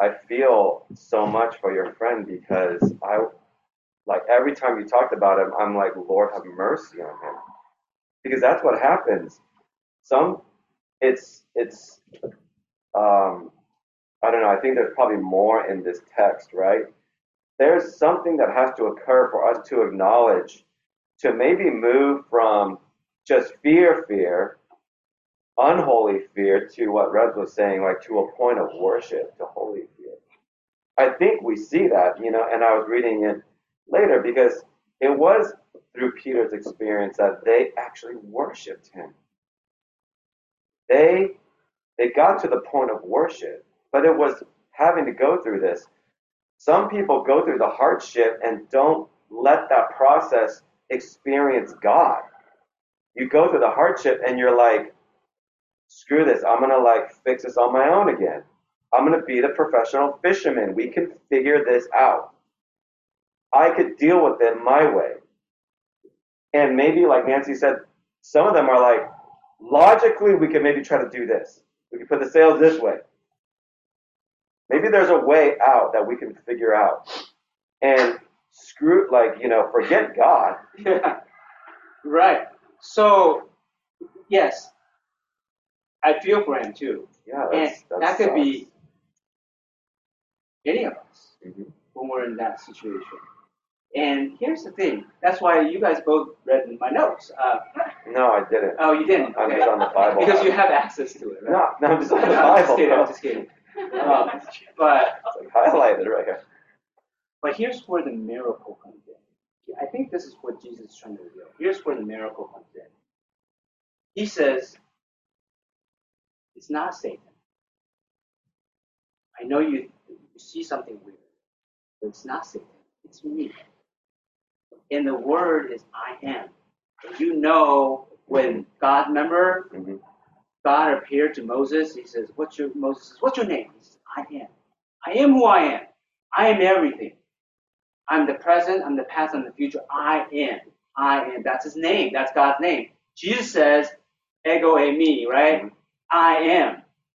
I feel so much for your friend because I, like every time you talked about him, I'm like, Lord, have mercy on him, because that's what happens. Some, it's it's, um, I don't know. I think there's probably more in this text, right? There's something that has to occur for us to acknowledge, to maybe move from just fear, fear, unholy fear, to what Red was saying, like to a point of worship, to holy fear. I think we see that, you know, and I was reading it later because it was through Peter's experience that they actually worshiped him. They they got to the point of worship, but it was having to go through this. Some people go through the hardship and don't let that process experience God. You go through the hardship and you're like, screw this, I'm gonna like fix this on my own again. I'm gonna be the professional fisherman. We can figure this out. I could deal with it my way. And maybe, like Nancy said, some of them are like, logically, we could maybe try to do this. We could put the sails this way. Maybe there's a way out that we can figure out. And screw, like, you know, forget God. Yeah. Right. So, yes, I feel for him too. Yeah, And that's, that that could sucks. be any of us Mm-hmm. when we're in that situation. And here's the thing. That's why you guys both read in my notes. Uh, No, I didn't. oh, you didn't? I'm Okay. just on the Bible. Because you have access to it, right? No, no, I'm just on the I'm Bible. just kidding. bro. I'm just kidding. Um, but It's like highlighted right here. but here's where the miracle comes in. I think this is what Jesus is trying to reveal. Here's where the miracle comes in. He says, it's not Satan. I know you, you see something weird, but it's not Satan. It's me. And the word is I am. And you know when God, remember, Mm-hmm. God appeared to Moses. He says, "What's your Moses says, what's your name?" He says, "I am. I am who I am. I am everything. I'm the present. I'm the past. I'm the future. I am. I am." That's his name. That's God's name. Jesus says, "Ego eimi," right? Mm-hmm. I am.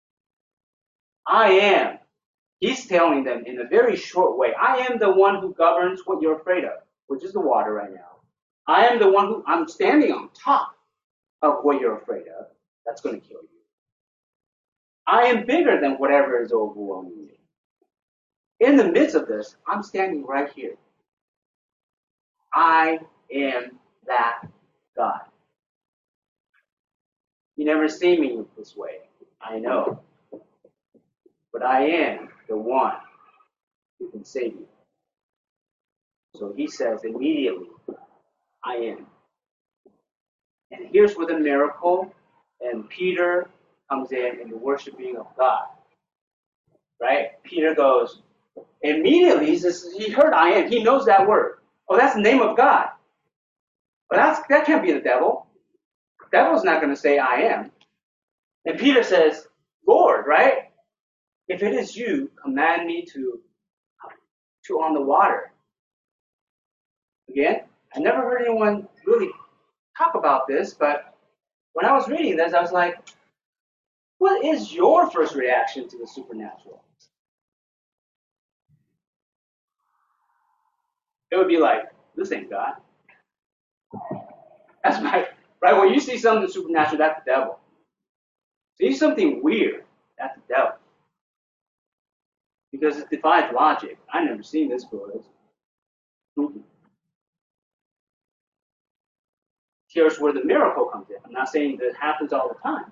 I am. He's telling them in a very short way. I am the one who governs what you're afraid of, which is the water right now. I am the one who I'm standing on top of what you're afraid of. That's going to kill you. I am bigger than whatever is overwhelming you. In the midst of this, I'm standing right here. I am that God. You never see me this way. I know. But I am the one who can save you. So he says immediately, I am. And here's where the miracle and Peter comes in in the worshiping of God. Right? Peter goes, immediately he says, he heard I am. He knows that word. Oh, that's the name of God. But that's, that can't be the devil. The devil's not going to say I am. And Peter says, Lord, right? If it is you, command me to, to on the water. Again, I never heard anyone really talk about this, but when I was reading this, I was like, what is your first reaction to the supernatural? It would be like, this ain't God. That's right. Right? When you see something supernatural, that's the devil. See something weird, that's the devil. Because it defies logic. I've never seen this before. Mm-hmm. Here's where the miracle comes in. I'm not saying that it happens all the time.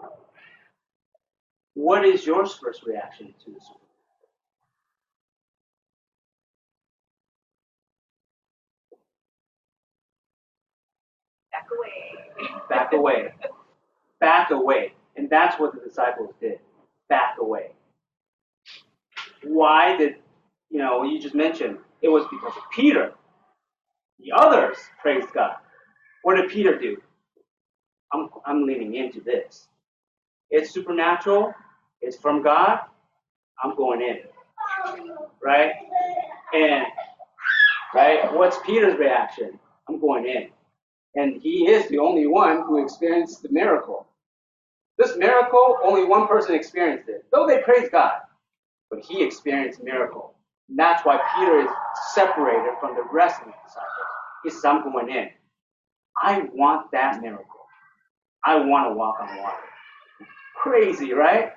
What is your first reaction to the supernatural? Back away. Back away. Back away. And that's what the disciples did. Back away. Why did, you know, you just mentioned, it was because of Peter. The others praised God. What did Peter do? I'm, I'm leaning into this. It's supernatural. It's from God. I'm going in. Right? And, right, what's Peter's reaction? I'm going in. And he is the only one who experienced the miracle. This miracle, only one person experienced it. Though they praised God. but he experienced a miracle. And that's why Peter is separated from the rest of the disciples. He says, I'm going in. I want that miracle. I want to walk on water. Crazy, right?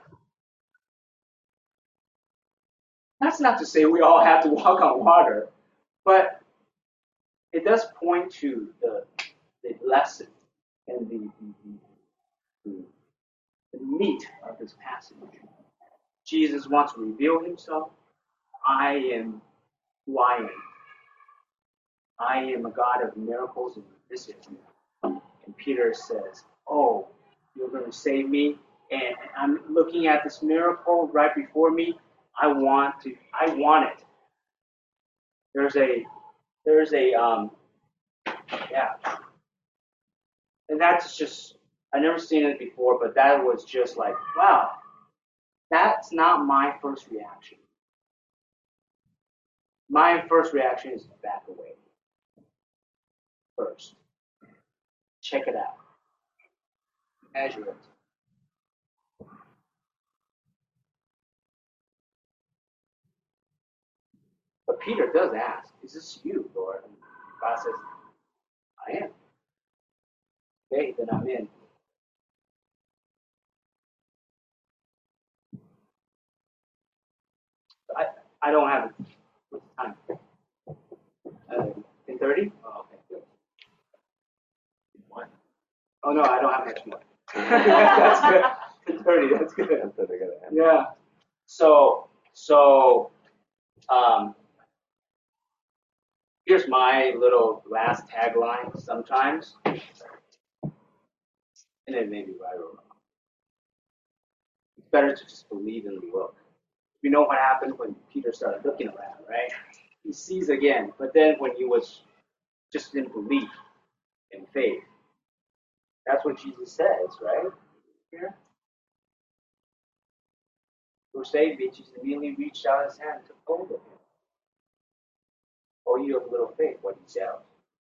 That's not to say we all have to walk on water, but it does point to the, the lesson and the, the, the, the meat of this passage. Jesus wants to reveal himself. I am who I am. I am a God of miracles, and this is miracle. And Peter says, oh, you're going to save me? And I'm looking at this miracle right before me. I want to, I want it. There's a, there's a, um, yeah. And that's just, I've never seen it before, but that was just like, wow, that's not my first reaction. My first reaction is to back away. First. Check it out. Measure it. But Peter does ask, is this you, Lord? And God says, I am. Okay, then I'm in. I I don't have it. What's the time? Uh, ten thirty? Oh, okay, good. One. Oh, no, I don't have much more. That's good. ten thirty, that's good. Yeah. So, so, um, here's my little last tagline sometimes. And it may be right or wrong. It's better to just believe and look. You know what happened when Peter started looking around, right? He sees again, but then when he was just in belief, in faith, that's what Jesus says, right? Here. Who saved me, Jesus immediately reached out his hand to hold of him. Oh, you have little faith, what he said.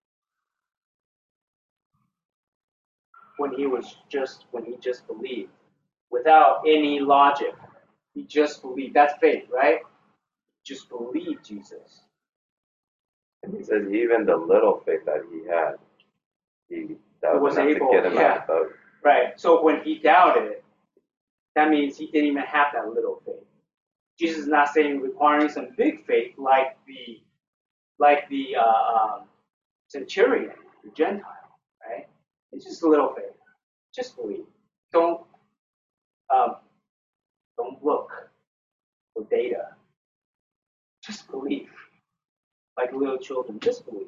When he was just, when he just believed, without any logic, he just believed. That's faith, right? Just believe Jesus. And he says even the little faith that he had, he that was was enough able, to get him yeah. out of the boat. Right. So when he doubted, that means he didn't even have that little faith. Jesus is not saying requiring some big faith like the like the uh, um, centurion, the Gentile, right? It's just a little faith. Just believe. Don't um, don't look for data. Just believe. Like little children, just believe.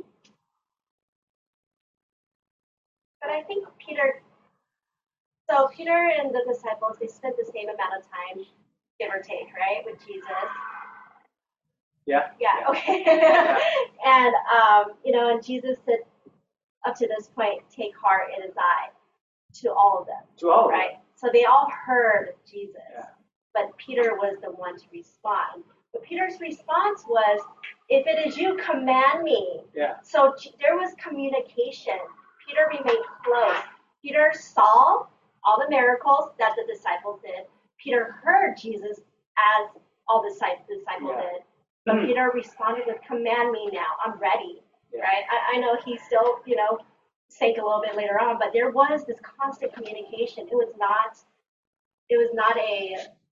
But I think Peter, so Peter and the disciples, they spent the same amount of time, give or take, right, with Jesus. Yeah. Yeah, yeah. okay. Yeah. And, um, you know, and Jesus said, up to this point, take heart, it is I, to all of them. To all of right? them. So they all heard Jesus, Yeah. but Peter was the one to respond. But Peter's response was, if it is you, command me. Yeah. So there was communication. Peter remained close. Peter saw all the miracles that the disciples did. Peter heard Jesus as all the disciples Yeah. did. But Mm. Peter responded with, command me now. I'm ready. Yeah. Right? I, I know he still, you know, sank a little bit later on, but there was this constant communication. It was not, it was not a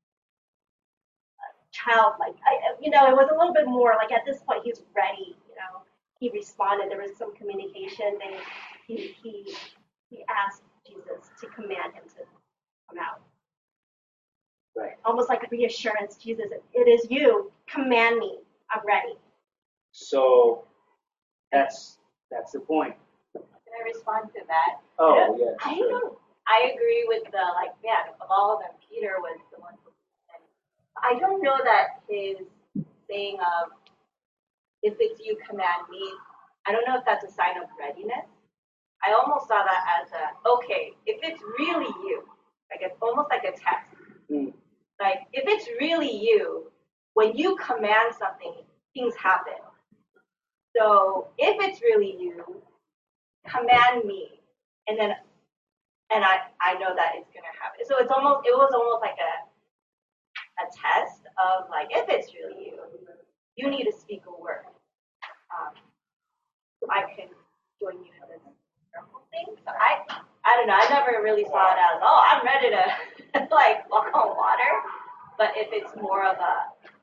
childlike, I, you know, it was a little bit more like at this point he's ready, you know, he responded. There was some communication. Then he he he asked Jesus to command him to come out. Right. Almost like a reassurance. Jesus, it is you. Command me. I'm ready. So that's that's the point. Can I respond to that? Oh yeah. I Sure. don't. I agree with the like. Yeah, of all of them, Peter was the one who. I don't know that his saying of "if it's you, command me." I don't know if that's a sign of readiness. I almost saw that as a okay. If it's really you, like it's almost like a test. Mm. Like if it's really you, when you command something, things happen. So if it's really you, command me, and then, and I, I know that it's gonna happen. So it's almost, it was almost like a, a test of like, if it's really you, you need to speak a word. Um, I can join you in this miracle thing. So I, I don't know. I never really saw it as, oh, I'm ready to like walk on water. But if it's more of a,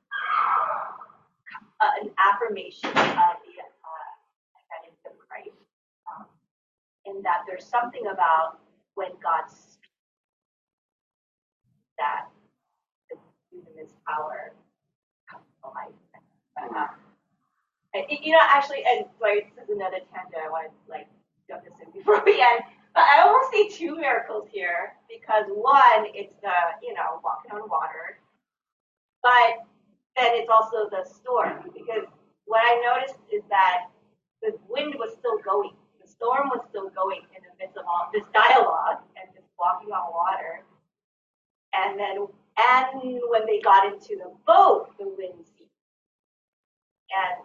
a an affirmation of the uh, identity of Christ, um, in that there's something about when God speaks that the dunamis power comes to life. But, um, and, you know, actually, and like this is another tangent I want to like jump this in before we end. But I almost see two miracles here because one, it's the you know walking on water, but then it's also the storm because what I noticed is that the wind was still going, the storm was still going in the midst of all this dialogue and this walking on water, and then and when they got into the boat, the wind ceased. And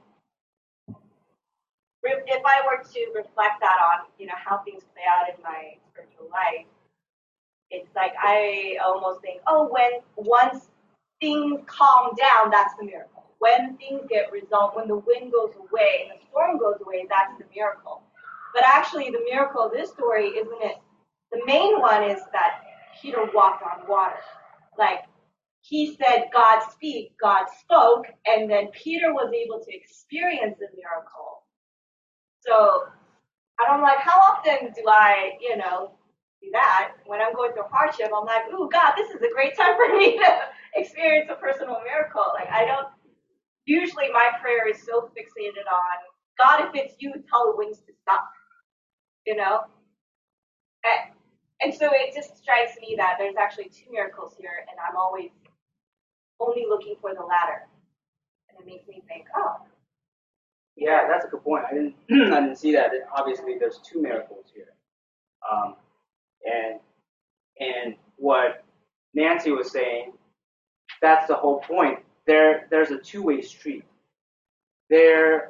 if I were to reflect that on, you know, how things play out in my spiritual life, it's like I almost think, oh, when once things calm down, that's the miracle. When things get resolved, when the wind goes away and the storm goes away, that's the miracle. But actually, the miracle of this story, isn't it? The main one is that Peter walked on water. Like, he said, God speak, God spoke, and then Peter was able to experience the miracle. So I'm like, how often do I, you know, do that? When I'm going through hardship, I'm like, ooh, God, this is a great time for me to experience a personal miracle. Like, I don't, usually my prayer is so fixated on, God, if it's you, tell the winds to stop, you know? And, and so it just strikes me that there's actually two miracles here, and I'm always only looking for the latter. And it makes me think, oh. Yeah, that's a good point. I didn't, I didn't see that. Obviously, there's two miracles here, um, and and what Nancy was saying, that's the whole point. There, there's a two-way street. There,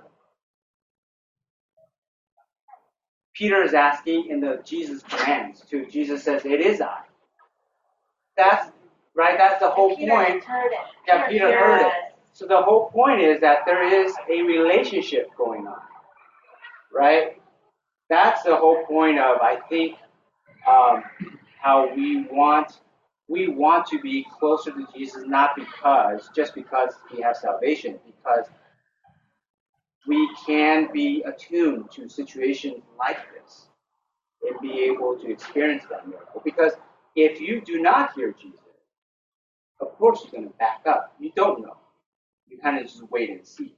Peter is asking, and the Jesus commands to. Jesus says, "It is I." That's right. That's the whole Peter point. Heard it. Yeah, Peter Peter heard heard it. So the whole point is that there is a relationship going on, right? That's the whole point of, I think, um, how we want we want to be closer to Jesus, not because just because we have salvation, because we can be attuned to situations like this and be able to experience that miracle. Because if you do not hear Jesus, of course you're going to back up. You don't know. You kind of just wait and see.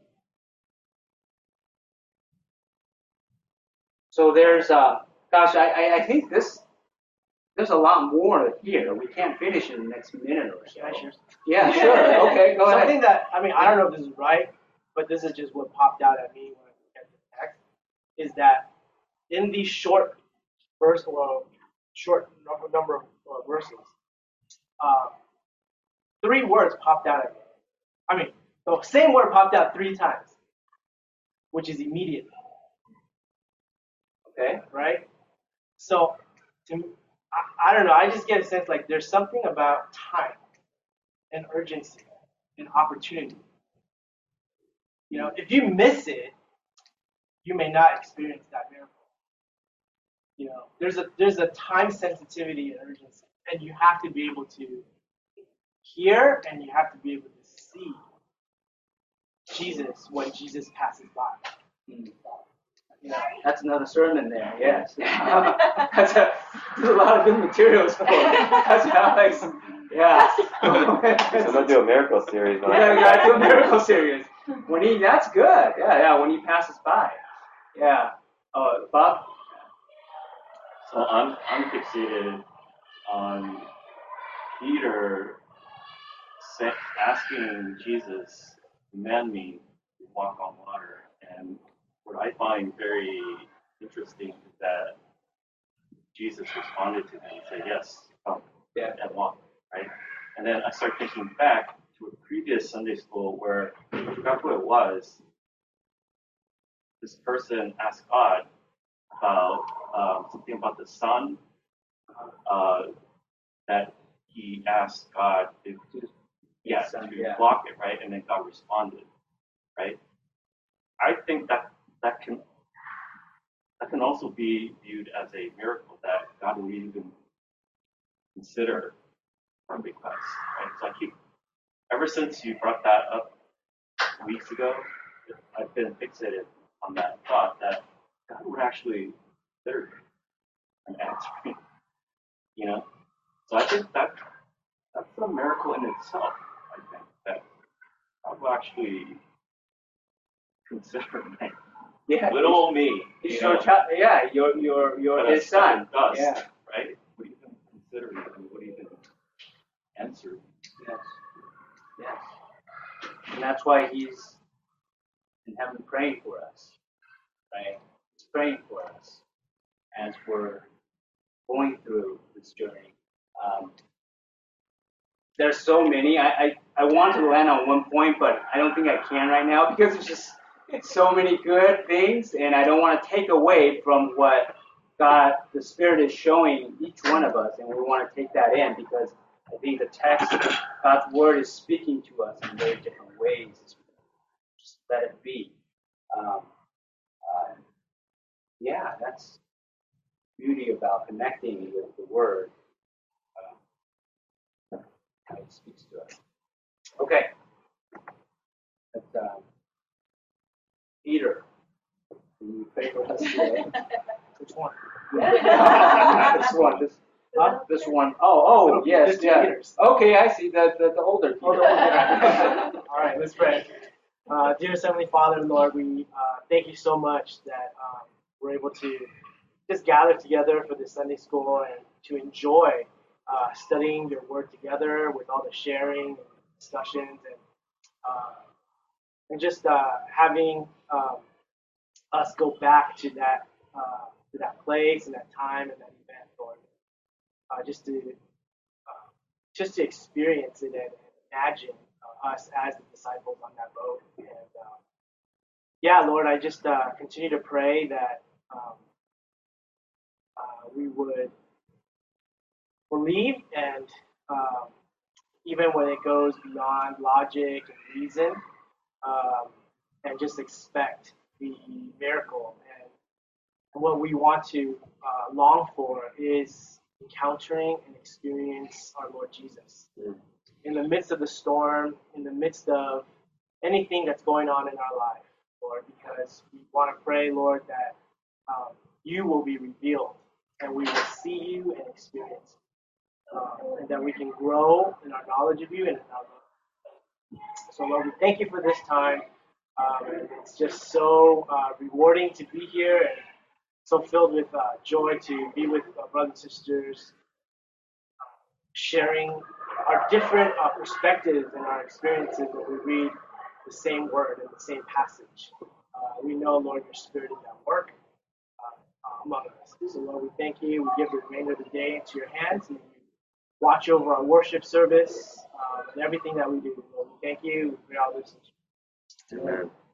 So there's, uh, gosh, I, I think this, there's a lot more here. We can't finish in the next minute or so. Can I share? Yeah, sure. Okay, go ahead. Something that, I mean, I don't know if this is right, but this is just what popped out at me when I looked at the text, is that in these short verse, or short number, number of uh, verses, uh, three words popped out at me. I mean, the same word popped out three times, which is immediately. Okay. Right? So, to me, I, I don't know, I just get a sense like there's something about time and urgency and opportunity. You know, if you miss it, you may not experience that miracle. You know, there's a there's a time sensitivity and urgency, and you have to be able to hear and you have to be able to see Jesus when Jesus passes by. Mm. You know, that's another sermon there. Yes. that's a, there's a lot of good materials for that's Alex. Yeah. So they'll do a miracle series. On yeah, we gotta do a miracle series. When he, that's good. Yeah, yeah. When he passes by. Yeah. Oh, Bob. So I'm I'm fixated on Peter sa- asking Jesus, command me to walk on water. And what I find very interesting is that Jesus responded to him and said, yes, come Yeah. and walk, right? And then I start thinking back to a previous Sunday school where I forgot who it was. This person asked God about um, something about the sun, uh, that he asked God if, yeah, His son, to yeah. block it, right? And then God responded, right? I think that that can that can also be viewed as a miracle that God would even consider our requests, right? So I keep, ever since you brought that up weeks ago, I've been fixated on that thought that God would actually consider an answer, you know? So I think that that's a miracle in itself, I think, that God will actually consider my Yeah. little old me. He's you your know? child. Yeah, you're you're you're But his as son. God does, Yeah. right? Would even consider it and would even answer. Yes. Yes. And that's why he's in heaven praying for us, right? He's praying for us as we're going through this journey. Um, there's so many. I, I, I want to land on one point, but I don't think I can right now because it's just it's so many good things, and I don't want to take away from what God, the Spirit is showing each one of us, and we want to take that in because I think the text, God's Word is speaking to us in very different ways. Just let it be. Um, uh, yeah, that's beauty about connecting with the Word. Uh, how it speaks to us. Okay. But, um, Peter, can you pray for us today? Which one? this one. This, huh? This one. Oh, oh, yes, There's two yeah. Peters. Okay, I see. The, the, the older Peter. Oh, the older Peter. All right, let's pray. Uh, dear Heavenly Father, Lord, we uh, thank you so much that um, we're able to just gather together for this Sunday school and to enjoy uh, studying your word together with all the sharing and discussions and uh, and just uh, having um, us go back to that uh, to that place and that time and that event, Lord. Uh, just to uh, just to experience it and imagine uh, us as the disciples on that boat. And um, yeah, Lord, I just uh, continue to pray that um, uh, we would believe, and um, even when it goes beyond logic and reason, um, and just expect the miracle. And, and what we want to uh, long for is encountering and experience our Lord Jesus. Mm. In the midst of the storm, in the midst of anything that's going on in our life, Lord, because we want to pray, Lord, that um, you will be revealed and we will see you and experience you, um, and that we can grow in our knowledge of you and in our love. So, Lord, we thank you for this time. Um, and it's just so uh, rewarding to be here and so filled with uh, joy to be with our brothers and sisters, uh, sharing our different uh, perspectives and our experiences when we read the same word and the same passage. Uh, we know, Lord, your Spirit is at work uh, among us. So, Lord, we thank you. We give the remainder of the day into your hands. And you watch over our worship service um, and everything that we do. Lord, we thank you. We pray all this in Jesus' name. Amen.